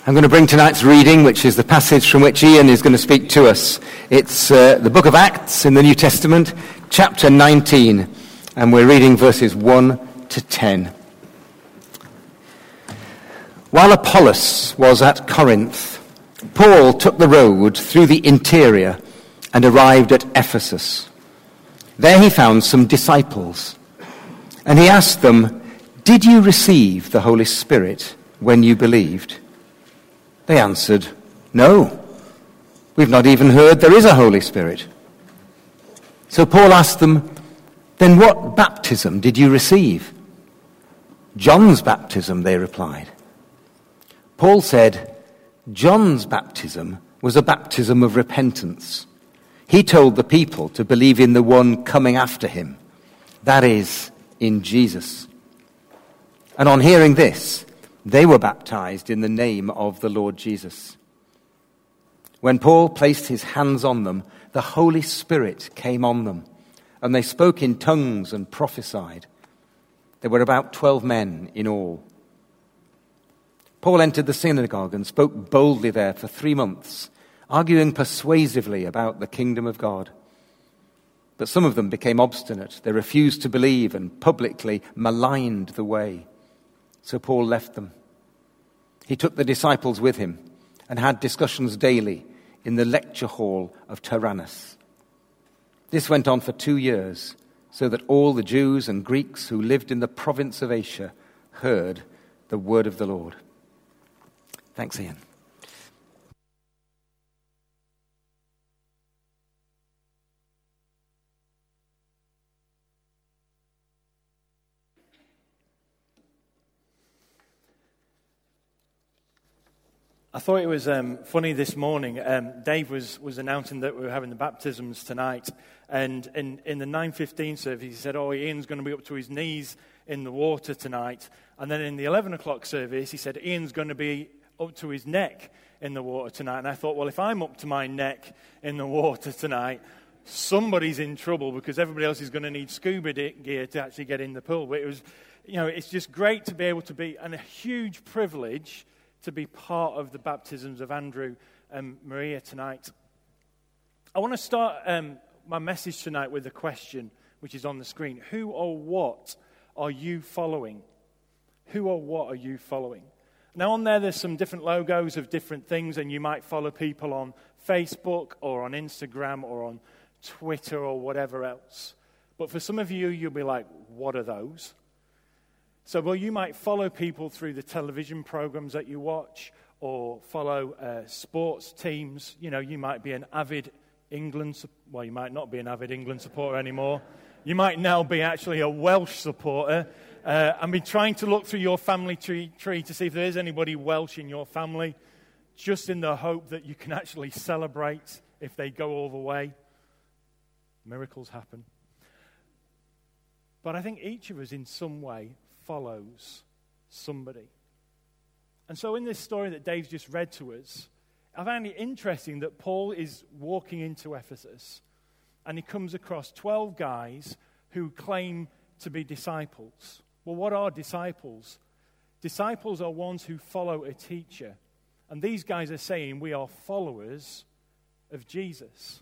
I'm going to bring tonight's reading, which is the passage from which Ian is going to speak to us. It's the book of Acts in the New Testament, chapter 19, and we're reading verses 1 to 10. While Apollos was at Corinth, Paul took the road through the interior and arrived at Ephesus. There he found some disciples, and he asked them, "Did you receive the Holy Spirit when you believed?" They answered, "No, we've not even heard there is a Holy Spirit." So Paul asked them, "Then what baptism did you receive?" "John's baptism," they replied. Paul said, "John's baptism was a baptism of repentance. He told the people to believe in the one coming after him, that is, in Jesus." And on hearing this, they were baptized in the name of the Lord Jesus. When Paul placed his hands on them, the Holy Spirit came on them, and they spoke in tongues and prophesied. There were about 12 men in all. Paul entered the synagogue and spoke boldly there for 3 months, arguing persuasively about the kingdom of God. But some of them became obstinate. They refused to believe and publicly maligned the way. So Paul left them. He took the disciples with him and had discussions daily in the lecture hall of Tyrannus. This went on for 2 years, so that all the Jews and Greeks who lived in the province of Asia heard the word of the Lord. Thanks, Ian. I thought it was funny this morning. Dave was announcing that we were having the baptisms tonight, and in the 9:15 service, he said, "Oh, Ian's going to be up to his knees in the water tonight." And then in the 11 o'clock service, he said, "Ian's going to be up to his neck in the water tonight." And I thought, well, if I'm up to my neck in the water tonight, somebody's in trouble because everybody else is going to need scuba gear to actually get in the pool. But it was, it's just great to be able to be, and a huge privilege to be part of the baptisms of Andrew and Maria tonight. I want to start my message tonight with a question which is on the screen. Who or what are you following? Who or what are you following? Now on there's some different logos of different things, and you might follow people on Facebook or on Instagram or on Twitter or whatever else. But for some of you, you'll be like, what are those? So, well, you might follow people through the television programs that you watch, or follow sports teams. You might be an avid England, well, you might not be an avid England supporter anymore. You might now be actually a Welsh supporter, and be trying to look through your family tree to see if there is anybody Welsh in your family, just in the hope that you can actually celebrate if they go all the way. Miracles happen. But I think each of us in some way follows somebody. And so in this story that Dave's just read to us, I find it interesting that Paul is walking into Ephesus and he comes across 12 guys who claim to be disciples. Well, what are disciples? Disciples are ones who follow a teacher. And these guys are saying we are followers of Jesus.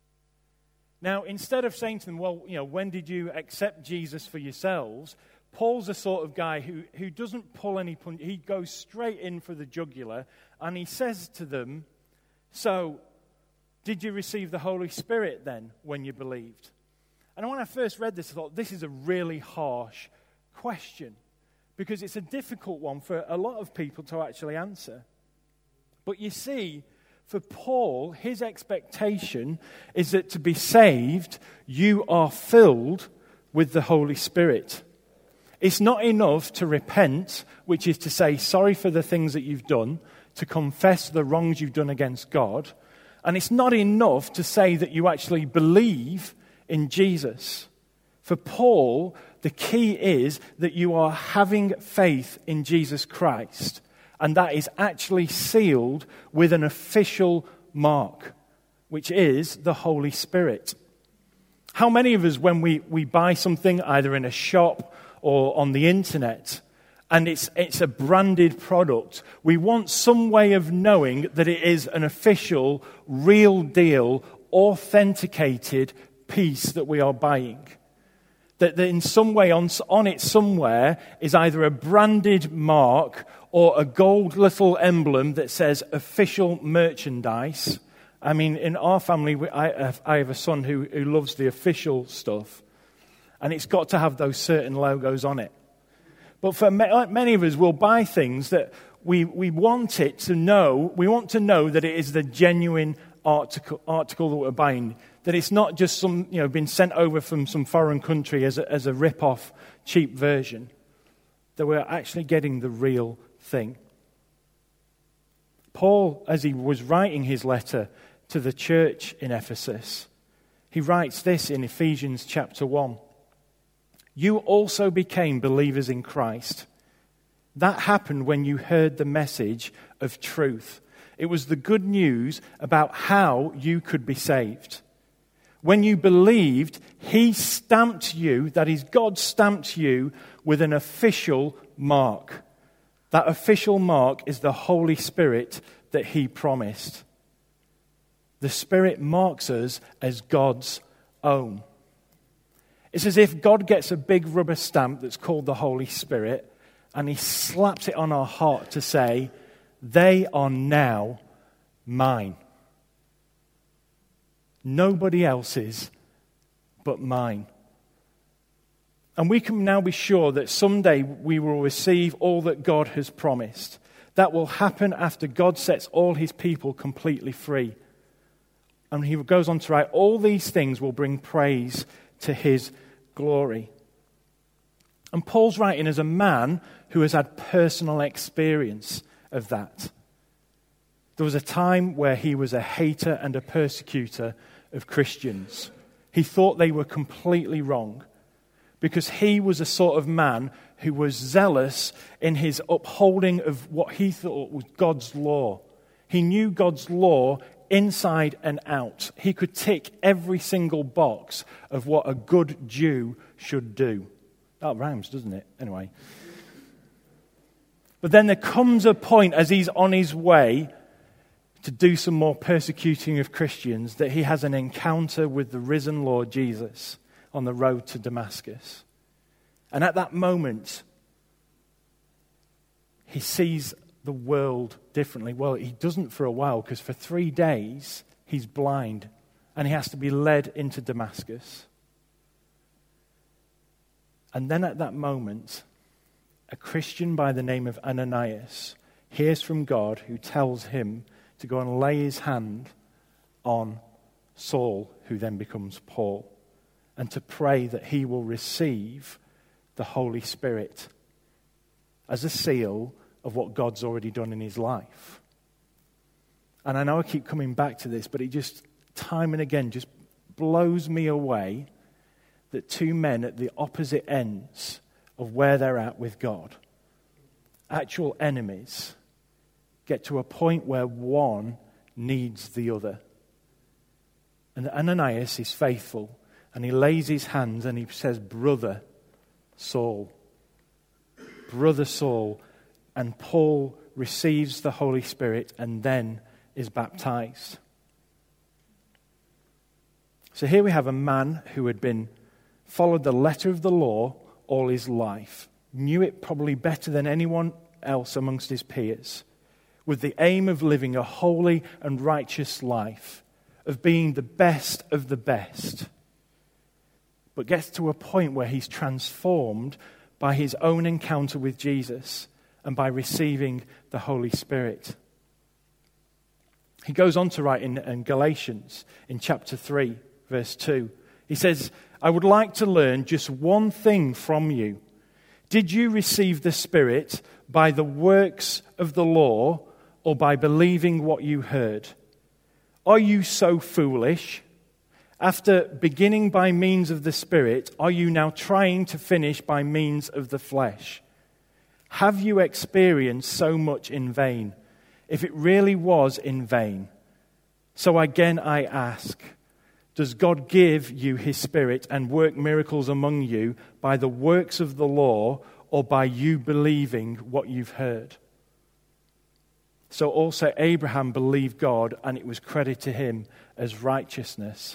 Now, instead of saying to them, well, when did you accept Jesus for yourselves? Paul's the sort of guy who doesn't pull any punch. He goes straight in for the jugular, and he says to them, so, did you receive the Holy Spirit then when you believed? And when I first read this, I thought, this is a really harsh question, because it's a difficult one for a lot of people to actually answer. But you see, for Paul, his expectation is that to be saved, you are filled with the Holy Spirit. It's not enough to repent, which is to say sorry for the things that you've done, to confess the wrongs you've done against God. And it's not enough to say that you actually believe in Jesus. For Paul, the key is that you are having faith in Jesus Christ. And that is actually sealed with an official mark, which is the Holy Spirit. How many of us, when we buy something, either in a shop or on the internet, and it's a branded product. We want some way of knowing that it is an official, real deal, authenticated piece that we are buying. That in some way on it somewhere is either a branded mark or a gold little emblem that says official merchandise. I mean, in our family, I have a son who loves the official stuff, and it's got to have those certain logos on it. But for many of us, we'll buy things that we want it to know. We want to know that it is the genuine article that we're buying. That it's not just some, been sent over from some foreign country as a rip-off, cheap version. That we're actually getting the real thing. Paul, as he was writing his letter to the church in Ephesus, he writes this in Ephesians chapter 1. You also became believers in Christ. That happened when you heard the message of truth. It was the good news about how you could be saved. When you believed, he stamped you, that is, God stamped you with an official mark. That official mark is the Holy Spirit that he promised. The Spirit marks us as God's own. It's as if God gets a big rubber stamp that's called the Holy Spirit, and he slaps it on our heart to say, they are now mine. Nobody else's but mine. And we can now be sure that someday we will receive all that God has promised. That will happen after God sets all his people completely free. And he goes on to write, all these things will bring praise to his glory. And Paul's writing as a man who has had personal experience of that. There was a time where he was a hater and a persecutor of Christians. He thought they were completely wrong because he was a sort of man who was zealous in his upholding of what he thought was God's law. He knew God's law inside and out. He could tick every single box of what a good Jew should do. That rhymes, doesn't it? Anyway. But then there comes a point as he's on his way to do some more persecuting of Christians that he has an encounter with the risen Lord Jesus on the road to Damascus. And at that moment, he sees the world differently. Well, he doesn't for a while, because for 3 days he's blind and he has to be led into Damascus. And then at that moment, a Christian by the name of Ananias hears from God, who tells him to go and lay his hand on Saul, who then becomes Paul, and to pray that he will receive the Holy Spirit as a seal of what God's already done in his life. And I know I keep coming back to this, but it just, time and again, just blows me away that two men at the opposite ends of where they're at with God, actual enemies, get to a point where one needs the other. And Ananias is faithful, and he lays his hands and he says, Brother Saul. Brother Saul. And Paul receives the Holy Spirit and then is baptized. So here we have a man who had followed the letter of the law all his life, knew it probably better than anyone else amongst his peers, with the aim of living a holy and righteous life, of being the best of the best, but gets to a point where he's transformed by his own encounter with Jesus and by receiving the Holy Spirit. He goes on to write in Galatians, in chapter 3, verse 2. He says, I would like to learn just one thing from you. Did you receive the Spirit by the works of the law or by believing what you heard? Are you so foolish? After beginning by means of the Spirit, are you now trying to finish by means of the flesh? Have you experienced so much in vain? If it really was in vain. So again I ask, does God give you his Spirit and work miracles among you by the works of the law or by you believing what you've heard. So also Abraham believed God, and it was credited to him as righteousness.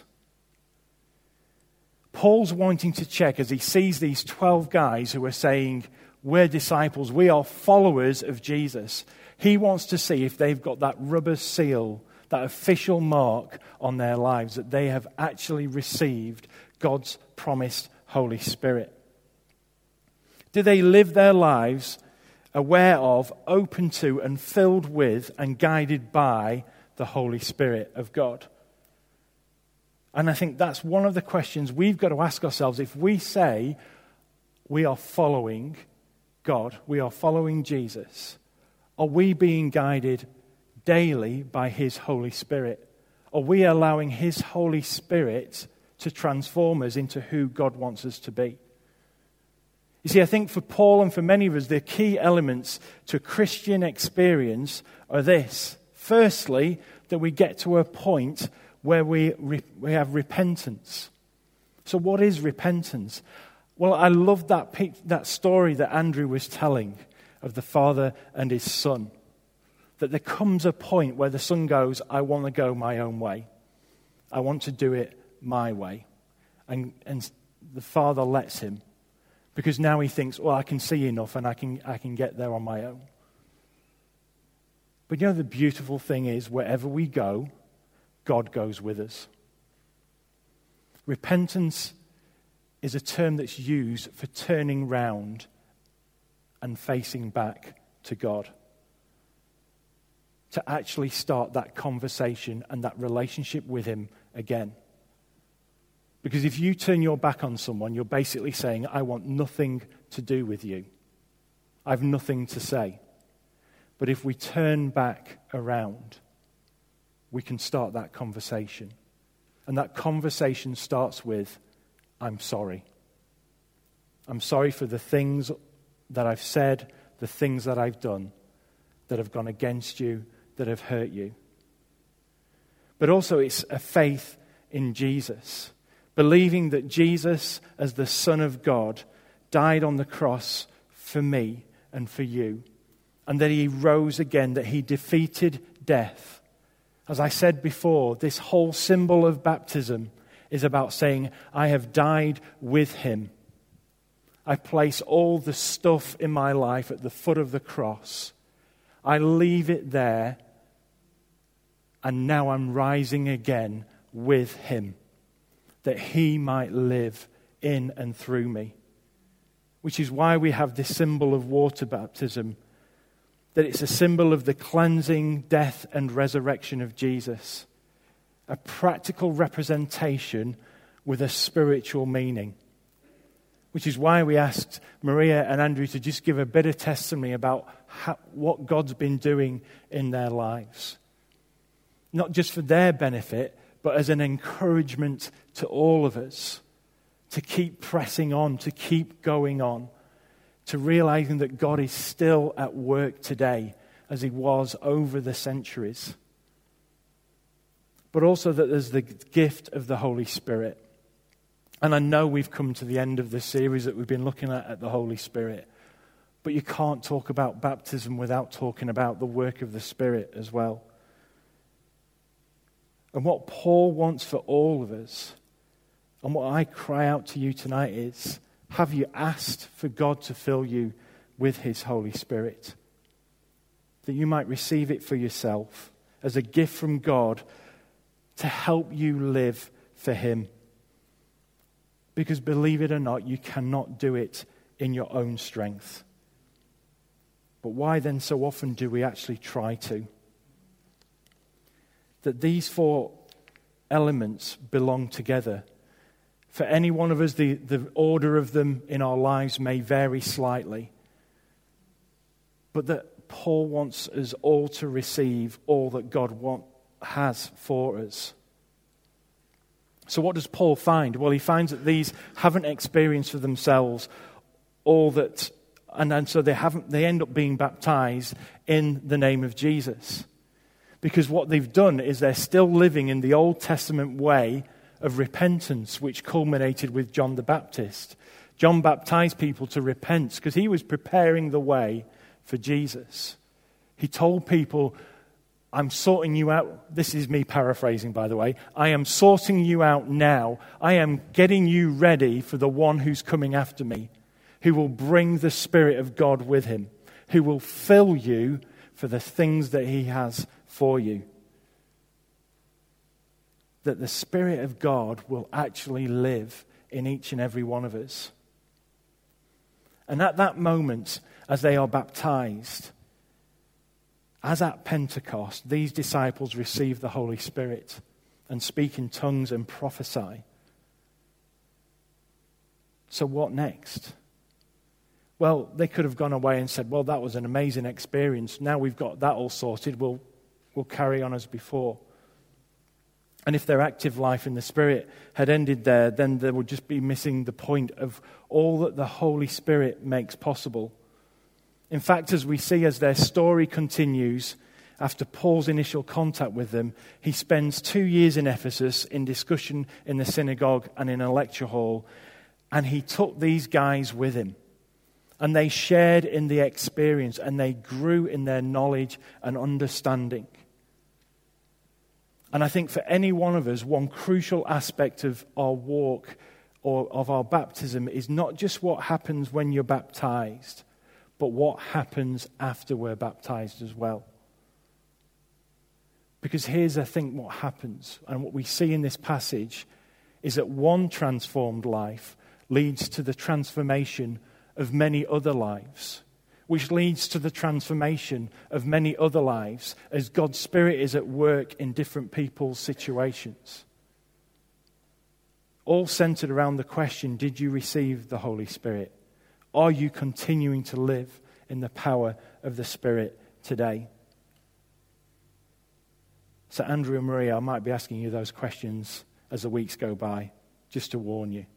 Paul's wanting to check as he sees these 12 guys who are saying, we're disciples, we are followers of Jesus. He wants to see if they've got that rubber seal, that official mark on their lives, that they have actually received God's promised Holy Spirit. Do they live their lives aware of, open to, and filled with, and guided by the Holy Spirit of God? And I think that's one of the questions we've got to ask ourselves. If we say we are following God, we are following Jesus, are we being guided daily by His Holy Spirit? Are we allowing His Holy Spirit to transform us into who God wants us to be? You see, I think for Paul and for many of us, the key elements to Christian experience are this. Firstly, that we get to a point where we have repentance. So what is repentance? Well, I love that story that Andrew was telling of the father and his son. That there comes a point where the son goes, I want to go my own way. I want to do it my way. And the father lets him. Because now he thinks, well, I can see enough and I can get there on my own. But you know, the beautiful thing is, wherever we go, God goes with us. Repentance is a term that's used for turning round and facing back to God. To actually start that conversation and that relationship with Him again. Because if you turn your back on someone, you're basically saying, I want nothing to do with you. I have nothing to say. But if we turn back around, we can start that conversation. And that conversation starts with, I'm sorry. I'm sorry for the things that I've said, the things that I've done that have gone against you, that have hurt you. But also it's a faith in Jesus. Believing that Jesus, as the Son of God, died on the cross for me and for you. And that He rose again, that He defeated death. As I said before, this whole symbol of baptism is about saying, I have died with Him. I place all the stuff in my life at the foot of the cross. I leave it there. And now I'm rising again with Him. That He might live in and through me. Which is why we have this symbol of water baptism. That it's a symbol of the cleansing, death and resurrection of Jesus. A practical representation with a spiritual meaning. Which is why we asked Maria and Andrew to just give a bit of testimony about what God's been doing in their lives. Not just for their benefit, but as an encouragement to all of us to keep pressing on, to keep going on, to realizing that God is still at work today as He was over the centuries. But also that there's the gift of the Holy Spirit. And I know we've come to the end of the series that we've been looking at the Holy Spirit. But you can't talk about baptism without talking about the work of the Spirit as well. And what Paul wants for all of us, and what I cry out to you tonight is, have you asked for God to fill you with His Holy Spirit? That you might receive it for yourself as a gift from God to help you live for Him. Because believe it or not, you cannot do it in your own strength. But why then so often do we actually try to? That these four elements belong together. For any one of us, the order of them in our lives may vary slightly. But that Paul wants us all to receive all that God has for us. So what does Paul find? Well, he finds that these haven't experienced for themselves all that, and so they end up being baptized in the name of Jesus. Because what they've done is they're still living in the Old Testament way of repentance, which culminated with John the Baptist. John baptized people to repent because he was preparing the way for Jesus. He told people, I'm sorting you out. This is me paraphrasing, by the way. I am sorting you out now. I am getting you ready for the one who's coming after me, who will bring the Spirit of God with him, who will fill you for the things that he has for you. That the Spirit of God will actually live in each and every one of us. And at that moment, as they are baptized, as at Pentecost, these disciples receive the Holy Spirit and speak in tongues and prophesy. So what next? Well, they could have gone away and said, well, that was an amazing experience. Now we've got that all sorted. We'll carry on as before. And if their active life in the Spirit had ended there, then they would just be missing the point of all that the Holy Spirit makes possible. In fact, as we see as their story continues, after Paul's initial contact with them, he spends 2 years in Ephesus in discussion in the synagogue and in a lecture hall, and he took these guys with him. And they shared in the experience, and they grew in their knowledge and understanding. And I think for any one of us, one crucial aspect of our walk or of our baptism is not just what happens when you're baptized, but what happens after we're baptized as well. Because here's, I think, what happens, and what we see in this passage is that one transformed life leads to the transformation of many other lives, which leads to the transformation of many other lives as God's Spirit is at work in different people's situations. All centered around the question, did you receive the Holy Spirit? Are you continuing to live in the power of the Spirit today? So Andrew and Maria, I might be asking you those questions as the weeks go by, just to warn you.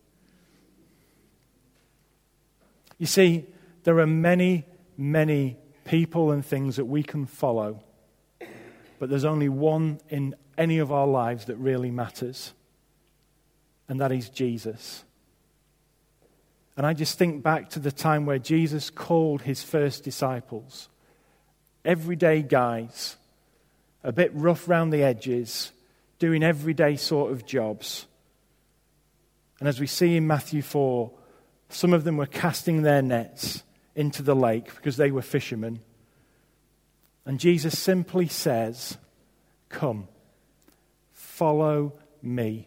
You see, there are many people and things that we can follow, but there's only one in any of our lives that really matters, and that is Jesus. And I just think back to the time where Jesus called his first disciples, everyday guys, a bit rough round the edges, doing everyday sort of jobs. And as we see in Matthew 4, some of them were casting their nets into the lake because they were fishermen. And Jesus simply says, come, follow me.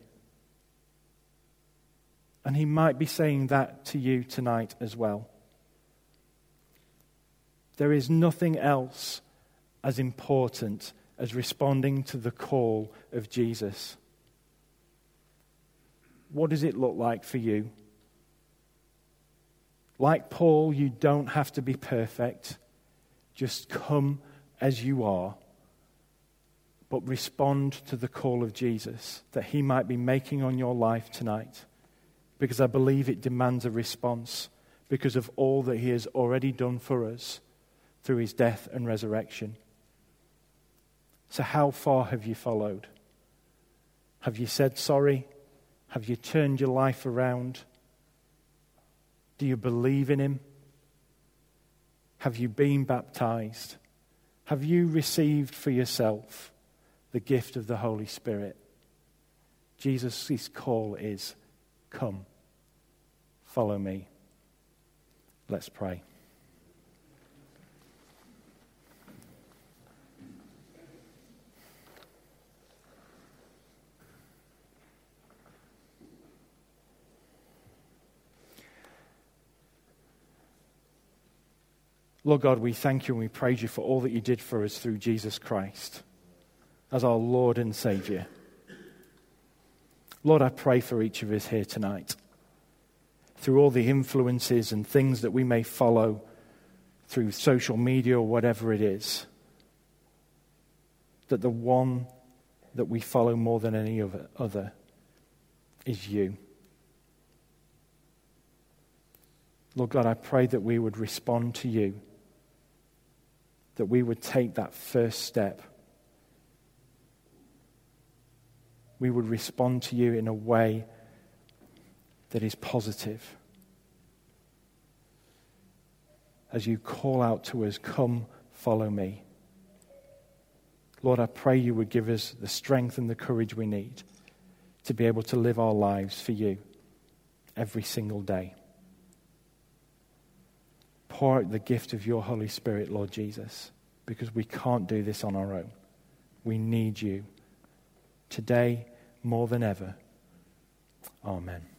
And he might be saying that to you tonight as well. There is nothing else as important as responding to the call of Jesus. What does it look like for you? Like Paul, you don't have to be perfect. Just come as you are. But respond to the call of Jesus that he might be making on your life tonight. Because I believe it demands a response because of all that he has already done for us through his death and resurrection. So how far have you followed? Have you said sorry? Have you turned your life around? Do you believe in him? Have you been baptized? Have you received for yourself the gift of the Holy Spirit? Jesus' call is, come, follow me. Let's pray. Lord God, we thank you and we praise you for all that you did for us through Jesus Christ as our Lord and Savior. Lord, I pray for each of us here tonight, through all the influences and things that we may follow through social media or whatever it is, that the one that we follow more than any other is you. Lord God, I pray that we would respond to you, that we would take that first step. We would respond to you in a way that is positive. as you call out to us, come, follow me. Lord, I pray you would give us the strength and the courage we need to be able to live our lives for you every single day. Pour out the gift of your Holy Spirit, Lord Jesus, because we can't do this on our own. We need you today more than ever. Amen.